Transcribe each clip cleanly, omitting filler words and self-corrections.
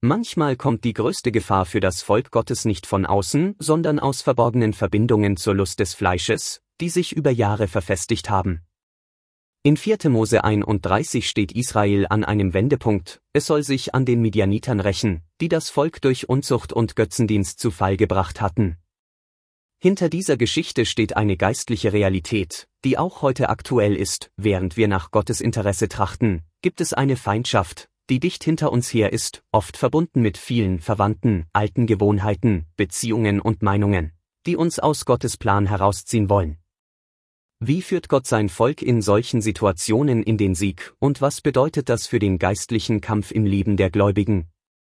Manchmal kommt die größte Gefahr für das Volk Gottes nicht von außen, sondern aus verborgenen Verbindungen zur Lust des Fleisches, die sich über Jahre verfestigt haben. In 4. Mose 31 steht Israel an einem Wendepunkt, es soll sich an den Midianitern rächen, die das Volk durch Unzucht und Götzendienst zu Fall gebracht hatten. Hinter dieser Geschichte steht eine geistliche Realität, die auch heute aktuell ist. Während wir nach Gottes Interesse trachten, gibt es eine Feindschaft, die dicht hinter uns her ist, oft verbunden mit vielen verwandten, alten Gewohnheiten, Beziehungen und Meinungen, die uns aus Gottes Plan herausziehen wollen. Wie führt Gott sein Volk in solchen Situationen in den Sieg und was bedeutet das für den geistlichen Kampf im Leben der Gläubigen?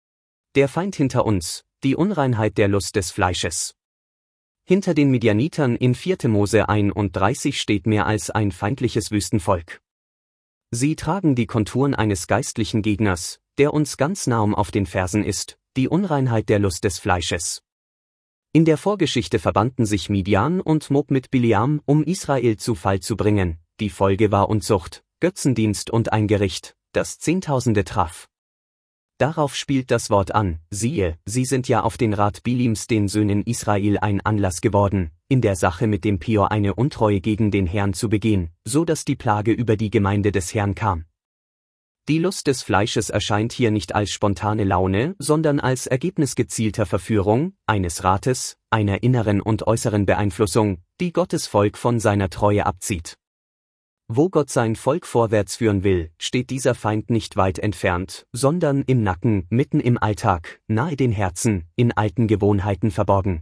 Der Feind hinter uns, die Unreinheit der Lust des Fleisches. Hinter den Midianitern in 4. Mose 31 steht mehr als ein feindliches Wüstenvolk. Sie tragen die Konturen eines geistlichen Gegners, der uns ganz nahe auf den Fersen ist, die Unreinheit der Lust des Fleisches. In der Vorgeschichte verbanden sich Midian und Moab mit Bileam, um Israel zu Fall zu bringen. Die Folge war Unzucht, Götzendienst und ein Gericht, das Zehntausende traf. Darauf spielt das Wort an: Siehe, sie sind ja auf den Rat Bilims den Söhnen Israel ein Anlass geworden, in der Sache mit dem Peor eine Untreue gegen den Herrn zu begehen, so dass die Plage über die Gemeinde des Herrn kam. Die Lust des Fleisches erscheint hier nicht als spontane Laune, sondern als Ergebnis gezielter Verführung, eines Rates, einer inneren und äußeren Beeinflussung, die Gottes Volk von seiner Treue abzieht. Wo Gott sein Volk vorwärts führen will, steht dieser Feind nicht weit entfernt, sondern im Nacken, mitten im Alltag, nahe den Herzen, in alten Gewohnheiten verborgen.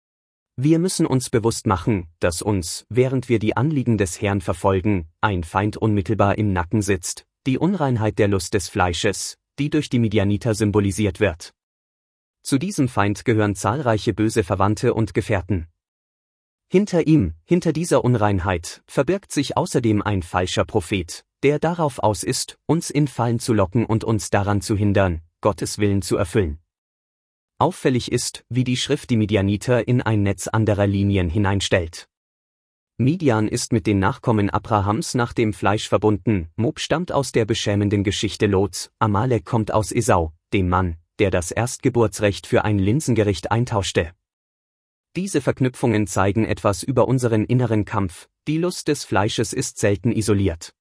Wir müssen uns bewusst machen, dass uns, während wir die Anliegen des Herrn verfolgen, ein Feind unmittelbar im Nacken sitzt, die Unreinheit der Lust des Fleisches, die durch die Midianiter symbolisiert wird. Zu diesem Feind gehören zahlreiche böse Verwandte und Gefährten. Hinter ihm, hinter dieser Unreinheit, verbirgt sich außerdem ein falscher Prophet, der darauf aus ist, uns in Fallen zu locken und uns daran zu hindern, Gottes Willen zu erfüllen. Auffällig ist, wie die Schrift die Midianiter in ein Netz anderer Linien hineinstellt. Midian ist mit den Nachkommen Abrahams nach dem Fleisch verbunden, Moab stammt aus der beschämenden Geschichte Lots, Amalek kommt aus Esau, dem Mann, der das Erstgeburtsrecht für ein Linsengericht eintauschte. Diese Verknüpfungen zeigen etwas über unseren inneren Kampf: Die Lust des Fleisches ist selten isoliert.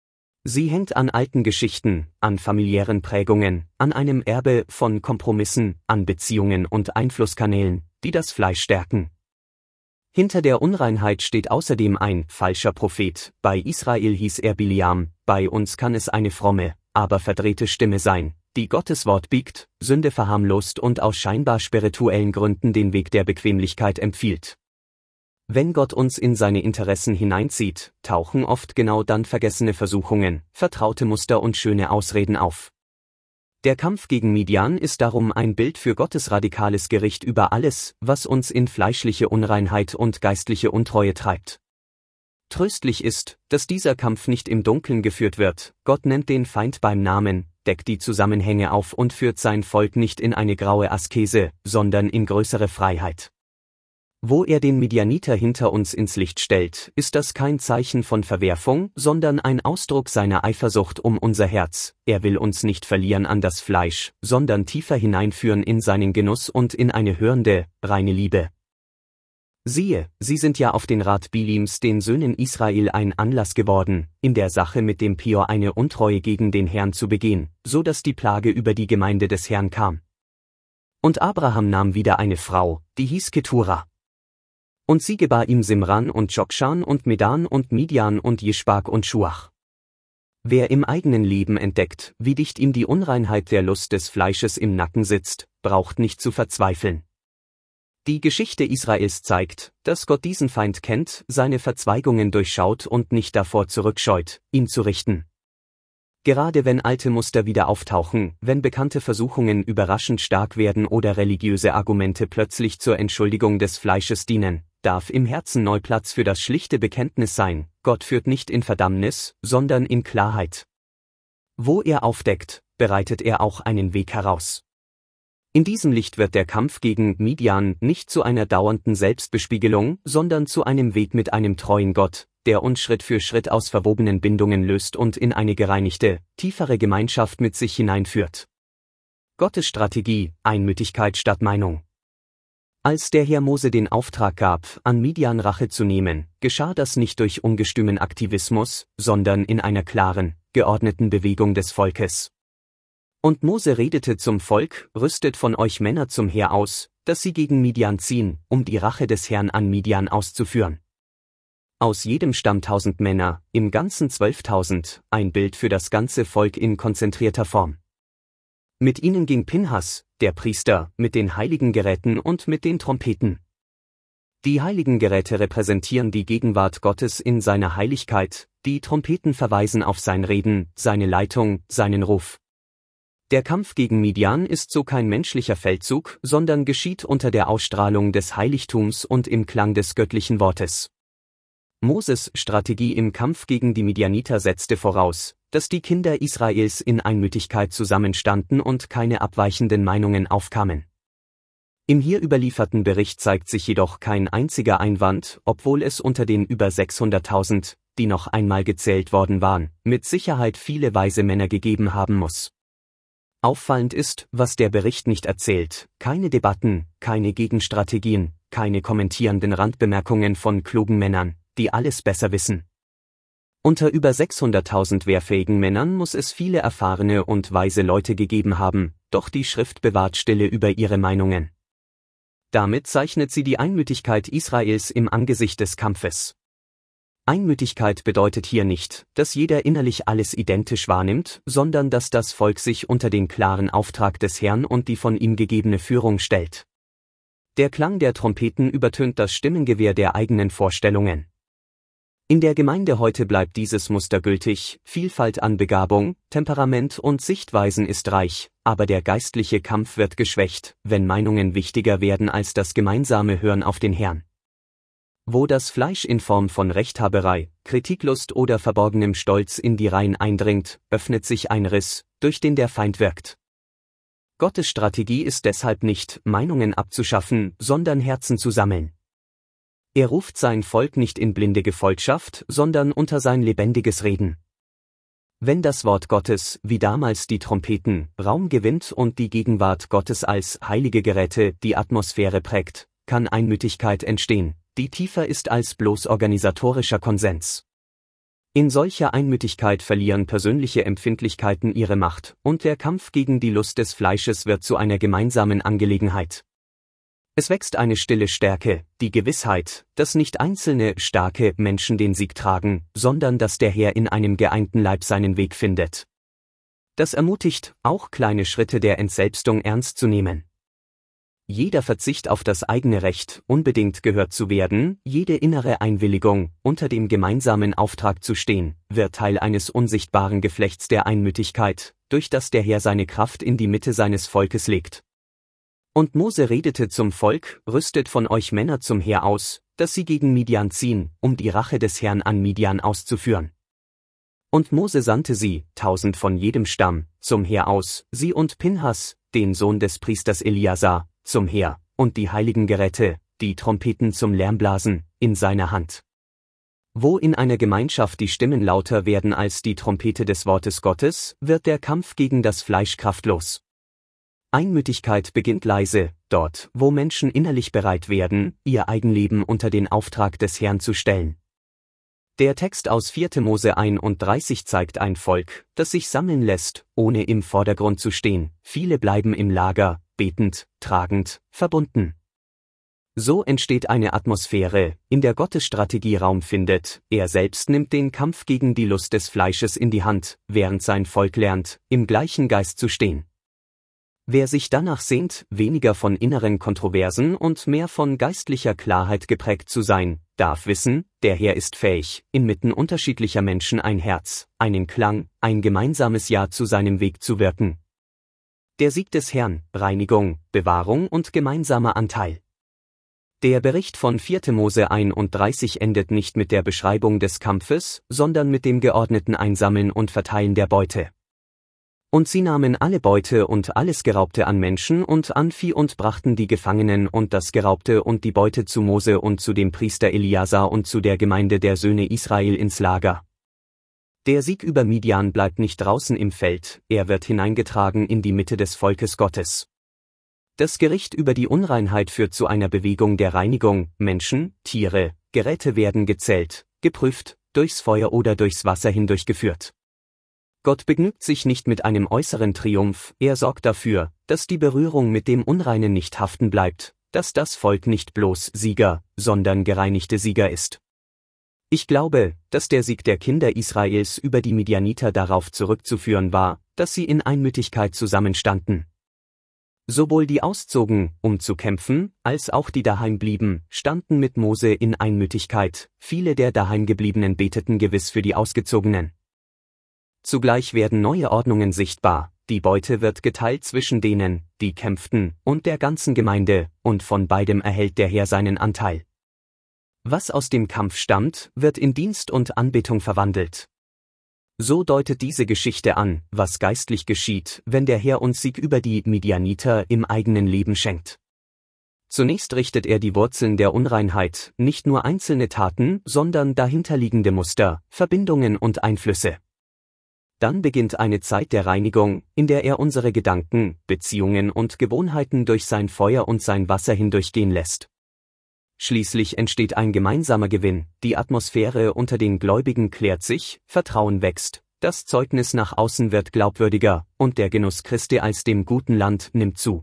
Sie hängt an alten Geschichten, an familiären Prägungen, an einem Erbe von Kompromissen, an Beziehungen und Einflusskanälen, die das Fleisch stärken. Hinter der Unreinheit steht außerdem ein falscher Prophet. Bei Israel hieß er Bileam, bei uns kann es eine fromme, aber verdrehte Stimme sein, die Gottes Wort biegt, Sünde verharmlost und aus scheinbar spirituellen Gründen den Weg der Bequemlichkeit empfiehlt. Wenn Gott uns in seine Interessen hineinzieht, tauchen oft genau dann vergessene Versuchungen, vertraute Muster und schöne Ausreden auf. Der Kampf gegen Midian ist darum ein Bild für Gottes radikales Gericht über alles, was uns in fleischliche Unreinheit und geistliche Untreue treibt. Tröstlich ist, dass dieser Kampf nicht im Dunkeln geführt wird. Gott nennt den Feind beim Namen, deckt die Zusammenhänge auf und führt sein Volk nicht in eine graue Askese, sondern in größere Freiheit. Wo er den Midianiter hinter uns ins Licht stellt, ist das kein Zeichen von Verwerfung, sondern ein Ausdruck seiner Eifersucht um unser Herz. Er will uns nicht verlieren an das Fleisch, sondern tiefer hineinführen in seinen Genuss und in eine hörende, reine Liebe. Siehe, sie sind ja auf den Rat Bilims den Söhnen Israel ein Anlass geworden, in der Sache mit dem Peor eine Untreue gegen den Herrn zu begehen, so dass die Plage über die Gemeinde des Herrn kam. Und Abraham nahm wieder eine Frau, die hieß Ketura. Und sie gebar ihm Simran und Jokshan und Medan und Midian und Jischbak und Schuach. Wer im eigenen Leben entdeckt, wie dicht ihm die Unreinheit der Lust des Fleisches im Nacken sitzt, braucht nicht zu verzweifeln. Die Geschichte Israels zeigt, dass Gott diesen Feind kennt, seine Verzweigungen durchschaut und nicht davor zurückscheut, ihn zu richten. Gerade wenn alte Muster wieder auftauchen, wenn bekannte Versuchungen überraschend stark werden oder religiöse Argumente plötzlich zur Entschuldigung des Fleisches dienen, darf im Herzen neu Platz für das schlichte Bekenntnis sein: Gott führt nicht in Verdammnis, sondern in Klarheit. Wo er aufdeckt, bereitet er auch einen Weg heraus. In diesem Licht wird der Kampf gegen Midian nicht zu einer dauernden Selbstbespiegelung, sondern zu einem Weg mit einem treuen Gott, der uns Schritt für Schritt aus verwobenen Bindungen löst und in eine gereinigte, tiefere Gemeinschaft mit sich hineinführt. Gottes Strategie, Einmütigkeit statt Meinung. Als der Herr Mose den Auftrag gab, an Midian Rache zu nehmen, geschah das nicht durch ungestümen Aktivismus, sondern in einer klaren, geordneten Bewegung des Volkes. Und Mose redete zum Volk: Rüstet von euch Männer zum Heer aus, dass sie gegen Midian ziehen, um die Rache des Herrn an Midian auszuführen. Aus jedem Stamm 1000 Männer, im Ganzen 12.000, ein Bild für das ganze Volk in konzentrierter Form. Mit ihnen ging Pinhas, der Priester, mit den heiligen Geräten und mit den Trompeten. Die heiligen Geräte repräsentieren die Gegenwart Gottes in seiner Heiligkeit, die Trompeten verweisen auf sein Reden, seine Leitung, seinen Ruf. Der Kampf gegen Midian ist so kein menschlicher Feldzug, sondern geschieht unter der Ausstrahlung des Heiligtums und im Klang des göttlichen Wortes. Moses Strategie im Kampf gegen die Midianiter setzte voraus, dass die Kinder Israels in Einmütigkeit zusammenstanden und keine abweichenden Meinungen aufkamen. Im hier überlieferten Bericht zeigt sich jedoch kein einziger Einwand, obwohl es unter den über 600.000, die noch einmal gezählt worden waren, mit Sicherheit viele weise Männer gegeben haben muss. Auffallend ist, was der Bericht nicht erzählt: keine Debatten, keine Gegenstrategien, keine kommentierenden Randbemerkungen von klugen Männern, die alles besser wissen. Unter über 600.000 wehrfähigen Männern muss es viele erfahrene und weise Leute gegeben haben, doch die Schrift bewahrt Stille über ihre Meinungen. Damit zeichnet sie die Einmütigkeit Israels im Angesicht des Kampfes. Einmütigkeit bedeutet hier nicht, dass jeder innerlich alles identisch wahrnimmt, sondern dass das Volk sich unter den klaren Auftrag des Herrn und die von ihm gegebene Führung stellt. Der Klang der Trompeten übertönt das Stimmengewirr der eigenen Vorstellungen. In der Gemeinde heute bleibt dieses Muster gültig: Vielfalt an Begabung, Temperament und Sichtweisen ist reich, aber der geistliche Kampf wird geschwächt, wenn Meinungen wichtiger werden als das gemeinsame Hören auf den Herrn. Wo das Fleisch in Form von Rechthaberei, Kritiklust oder verborgenem Stolz in die Reihen eindringt, öffnet sich ein Riss, durch den der Feind wirkt. Gottes Strategie ist deshalb nicht, Meinungen abzuschaffen, sondern Herzen zu sammeln. Er ruft sein Volk nicht in blinde Gefolgschaft, sondern unter sein lebendiges Reden. Wenn das Wort Gottes, wie damals die Trompeten, Raum gewinnt und die Gegenwart Gottes als heilige Geräte die Atmosphäre prägt, kann Einmütigkeit entstehen, die tiefer ist als bloß organisatorischer Konsens. In solcher Einmütigkeit verlieren persönliche Empfindlichkeiten ihre Macht, und der Kampf gegen die Lust des Fleisches wird zu einer gemeinsamen Angelegenheit. Es wächst eine stille Stärke, die Gewissheit, dass nicht einzelne, starke Menschen den Sieg tragen, sondern dass der Herr in einem geeinten Leib seinen Weg findet. Das ermutigt, auch kleine Schritte der Entselbstung ernst zu nehmen. Jeder Verzicht auf das eigene Recht, unbedingt gehört zu werden, jede innere Einwilligung, unter dem gemeinsamen Auftrag zu stehen, wird Teil eines unsichtbaren Geflechts der Einmütigkeit, durch das der Herr seine Kraft in die Mitte seines Volkes legt. Und Mose redete zum Volk: Rüstet von euch Männer zum Heer aus, dass sie gegen Midian ziehen, um die Rache des Herrn an Midian auszuführen. Und Mose sandte sie, 1000 von jedem Stamm, zum Heer aus, sie und Pinhas, den Sohn des Priesters Eliasar, zum Heer, und die heiligen Geräte, die Trompeten zum Lärmblasen, in seiner Hand. Wo in einer Gemeinschaft die Stimmen lauter werden als die Trompete des Wortes Gottes, wird der Kampf gegen das Fleisch kraftlos. Einmütigkeit beginnt leise, dort, wo Menschen innerlich bereit werden, ihr Eigenleben unter den Auftrag des Herrn zu stellen. Der Text aus 4. Mose 31 zeigt ein Volk, das sich sammeln lässt, ohne im Vordergrund zu stehen. Viele bleiben im Lager, betend, tragend, verbunden. So entsteht eine Atmosphäre, in der Gottes Strategie Raum findet. Er selbst nimmt den Kampf gegen die Lust des Fleisches in die Hand, während sein Volk lernt, im gleichen Geist zu stehen. Wer sich danach sehnt, weniger von inneren Kontroversen und mehr von geistlicher Klarheit geprägt zu sein, darf wissen, der Herr ist fähig, inmitten unterschiedlicher Menschen ein Herz, einen Klang, ein gemeinsames Ja zu seinem Weg zu wirken. Der Sieg des Herrn, Reinigung, Bewahrung und gemeinsamer Anteil. Der Bericht von 4. Mose 31 endet nicht mit der Beschreibung des Kampfes, sondern mit dem geordneten Einsammeln und Verteilen der Beute. Und sie nahmen alle Beute und alles Geraubte an Menschen und an Vieh und brachten die Gefangenen und das Geraubte und die Beute zu Mose und zu dem Priester Eliasar und zu der Gemeinde der Söhne Israel ins Lager. Der Sieg über Midian bleibt nicht draußen im Feld, er wird hineingetragen in die Mitte des Volkes Gottes. Das Gericht über die Unreinheit führt zu einer Bewegung der Reinigung, Menschen, Tiere, Geräte werden gezählt, geprüft, durchs Feuer oder durchs Wasser hindurchgeführt. Gott begnügt sich nicht mit einem äußeren Triumph, er sorgt dafür, dass die Berührung mit dem Unreinen nicht haften bleibt, dass das Volk nicht bloß Sieger, sondern gereinigte Sieger ist. Ich glaube, dass der Sieg der Kinder Israels über die Midianiter darauf zurückzuführen war, dass sie in Einmütigkeit zusammenstanden. Sowohl die auszogen, um zu kämpfen, als auch die daheim blieben, standen mit Mose in Einmütigkeit, viele der daheimgebliebenen beteten gewiss für die Ausgezogenen. Zugleich werden neue Ordnungen sichtbar, die Beute wird geteilt zwischen denen, die kämpften, und der ganzen Gemeinde, und von beidem erhält der Herr seinen Anteil. Was aus dem Kampf stammt, wird in Dienst und Anbetung verwandelt. So deutet diese Geschichte an, was geistlich geschieht, wenn der Herr uns Sieg über die Midianiter im eigenen Leben schenkt. Zunächst richtet er die Wurzeln der Unreinheit, nicht nur einzelne Taten, sondern dahinterliegende Muster, Verbindungen und Einflüsse. Dann beginnt eine Zeit der Reinigung, in der er unsere Gedanken, Beziehungen und Gewohnheiten durch sein Feuer und sein Wasser hindurchgehen lässt. Schließlich entsteht ein gemeinsamer Gewinn, die Atmosphäre unter den Gläubigen klärt sich, Vertrauen wächst, das Zeugnis nach außen wird glaubwürdiger, und der Genuss Christi als dem guten Land nimmt zu.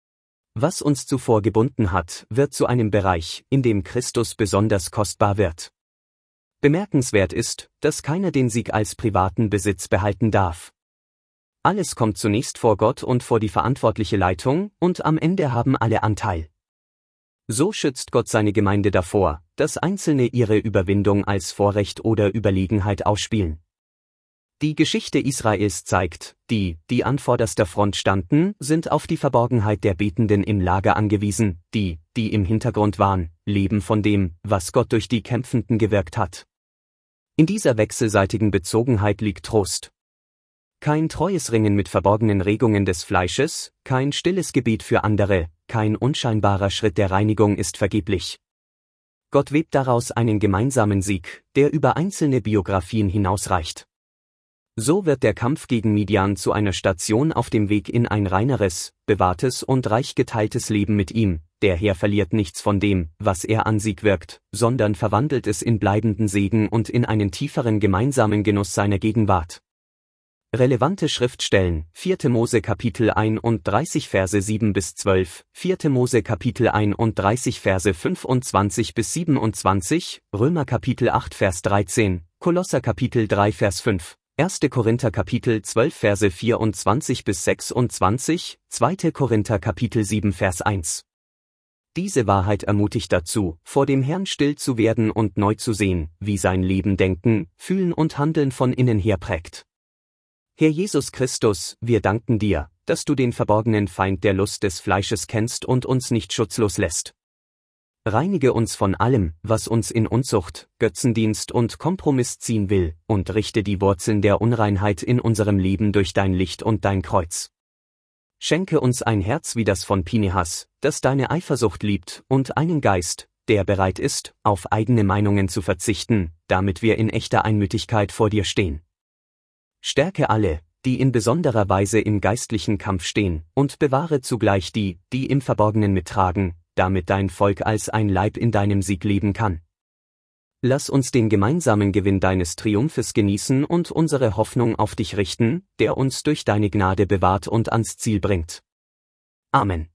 Was uns zuvor gebunden hat, wird zu einem Bereich, in dem Christus besonders kostbar wird. Bemerkenswert ist, dass keiner den Sieg als privaten Besitz behalten darf. Alles kommt zunächst vor Gott und vor die verantwortliche Leitung, und am Ende haben alle Anteil. So schützt Gott seine Gemeinde davor, dass Einzelne ihre Überwindung als Vorrecht oder Überlegenheit ausspielen. Die Geschichte Israels zeigt, die an vorderster Front standen, sind auf die Verborgenheit der Betenden im Lager angewiesen, die im Hintergrund waren, leben von dem, was Gott durch die Kämpfenden gewirkt hat. In dieser wechselseitigen Bezogenheit liegt Trost. Kein treues Ringen mit verborgenen Regungen des Fleisches, kein stilles Gebet für andere, kein unscheinbarer Schritt der Reinigung ist vergeblich. Gott webt daraus einen gemeinsamen Sieg, der über einzelne Biografien hinausreicht. So wird der Kampf gegen Midian zu einer Station auf dem Weg in ein reineres, bewahrtes und reich geteiltes Leben mit ihm. Der Herr verliert nichts von dem, was er an Sieg wirkt, sondern verwandelt es in bleibenden Segen und in einen tieferen gemeinsamen Genuss seiner Gegenwart. Relevante Schriftstellen: 4. Mose Kapitel 31 Verse 7 bis 12, 4. Mose Kapitel 31 Verse 25 bis 27, Römer Kapitel 8 Vers 13, Kolosser Kapitel 3 Vers 5, 1. Korinther Kapitel 12 Verse 24 bis 26, 2. Korinther Kapitel 7 Vers 1. Diese Wahrheit ermutigt dazu, vor dem Herrn still zu werden und neu zu sehen, wie sein Leben Denken, Fühlen und Handeln von innen her prägt. Herr Jesus Christus, wir danken dir, dass du den verborgenen Feind der Lust des Fleisches kennst und uns nicht schutzlos lässt. Reinige uns von allem, was uns in Unzucht, Götzendienst und Kompromiss ziehen will, und richte die Wurzeln der Unreinheit in unserem Leben durch dein Licht und dein Kreuz. Schenke uns ein Herz wie das von Pinehas, das deine Eifersucht liebt, und einen Geist, der bereit ist, auf eigene Meinungen zu verzichten, damit wir in echter Einmütigkeit vor dir stehen. Stärke alle, die in besonderer Weise im geistlichen Kampf stehen, und bewahre zugleich die im Verborgenen mittragen, damit dein Volk als ein Leib in deinem Sieg leben kann. Lass uns den gemeinsamen Gewinn deines Triumphes genießen und unsere Hoffnung auf dich richten, der uns durch deine Gnade bewahrt und ans Ziel bringt. Amen.